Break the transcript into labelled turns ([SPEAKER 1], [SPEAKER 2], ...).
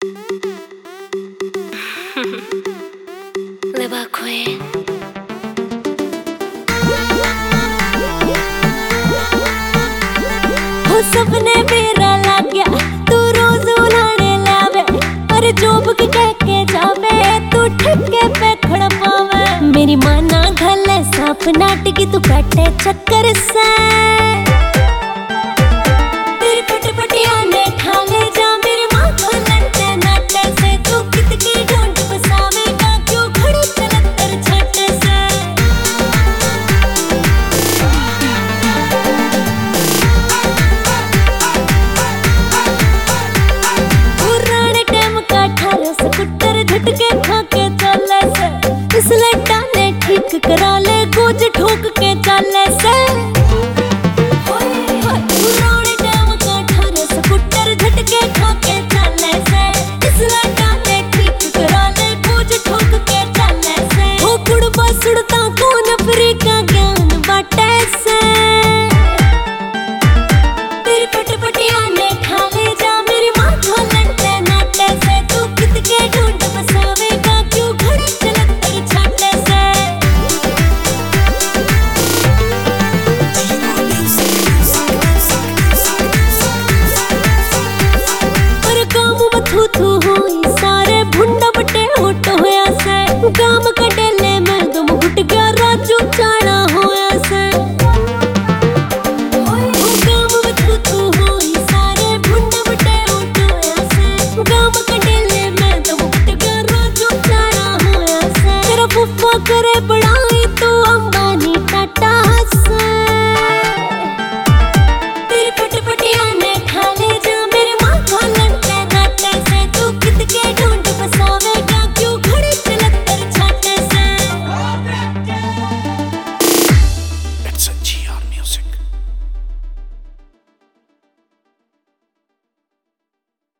[SPEAKER 1] Liver Queen.
[SPEAKER 2] हो सपने मेरा लग गया तू रोज उलाने लावे और जोब के कह के जावे तू ठक्के पे खड़ा पावे मेरी मां ना घले सांप नाटकी तू काटे चक्कर से तेरी पटपटिया ने खा ले जा मेरी मां को लंटे नाटे से तू कितनी ढूंढ फसावेगा क्यों खड़ी चलतर छट से पुराने टाइम का 18 स्कूटर झटके खा के चले से इस लट्टा ने ठीक करा